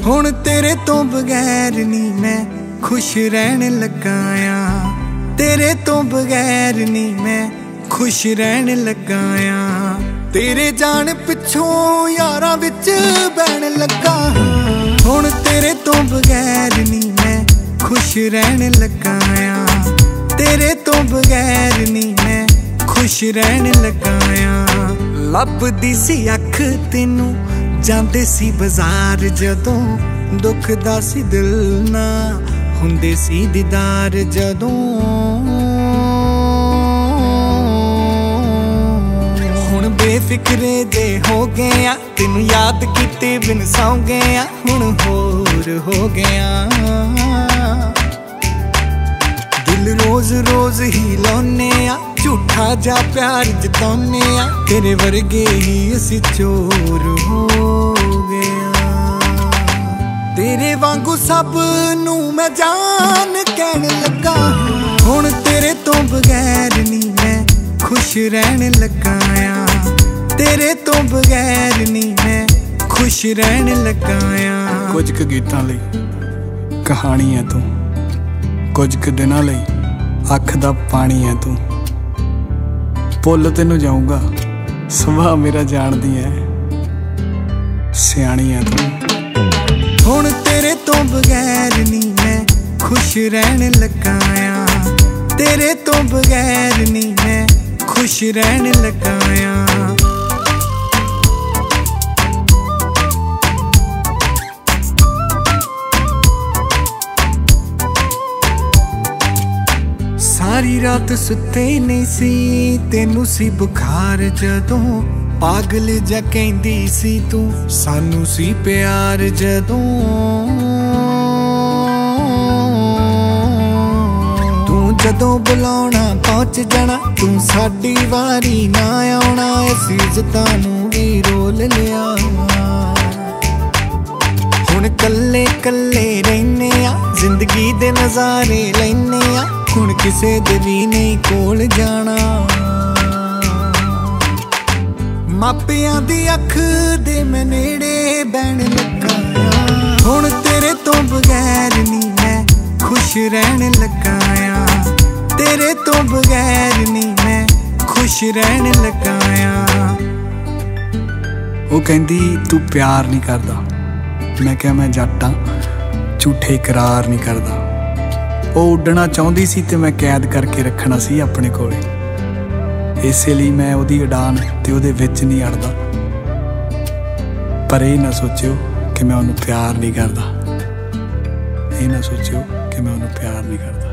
ਹੁਣ ਤੇਰੇ ਤੋਂ ਬਗੈਰ ਨੀ ਮੈਂ खुश रहन लगा आ, तेरे तो बगैर नी मैं खुश रहन लगा आ। तेरे जान पिछों यारां विच बैण लगा हुण तेरे तो बगैर नी मैं खुश रहन लगा आ, तेरे तो बगैर नी मैं खुश रहन लगा आ। लभदी सी अख तैनूं जांदे सी बाजार जदों दुखदा सी दिल ना हुंदे सी दीदार जदों हुण बेफिक्रे दे हो गए आ, तेनू याद कीते बिन सौ गए आ, हुण होर हो गया। दिल रोज रोज ही लाउने आ, झूठा जा प्यार जताउने आ, तेरे वर्गे ही असी चोर हो गया। तेरे वांगू सब नू मैं जान कहन लगा हुण तेरे तो बगैर नी मैं खुश रहन लगा आ, तेरे तो बगैर नी मैं खुश रहन लगा आ। कुछ क गीतां लई कहानी है तू, कुछ क दिनां लई अख दा पानी है तू। भुल तैनूं जाऊंगा सुभाव मेरा जानदी है, सियाणी है तू। हुण तेरे तो बगैर नी मैं खुश रहन लगा आ, तेरे तो बगैर नी मैं खुश रहन लगा आ। सारी रात सुते नहीं सी, तेनू सी बुखार जदों पागल जा कहंदी सी तू, सानू सी प्यार जदों तू जदों बुलाउणा पहुंच जाना, तू साडी वारी ना आउणा, असीं इज्जतां नूं भी रोल लिया। हुण कल्ले कल्ले रहिने आ, जिंदगी दे नज़ारे लैने आ, हुण किसे दे भी नहीं कोल जाना। मापियां दी अख दे मैं नेड़े बैण लगा हुण तेरे तो बगैर नी मैं खुश रहन लगा आ, तेरे तो बगैर नी मैं खुश रहन लगा आ। वो कहंदी तू प्यार नहीं करदा, मैं क्या मैं जट आ झूठे इकरार नहीं करदा। वो उड्डना चाहुंदी सी ते मैं कैद करके रखना सी अपने कोले, इसे लिए मैं उहदी उड़ान ते उहदे विच नहीं अड़दा। पर ये ना सोचियो कि मैं उहनूं प्यार नहीं करदा, ये ना सोचियो कि मैं उहनूं प्यार नहीं करदा।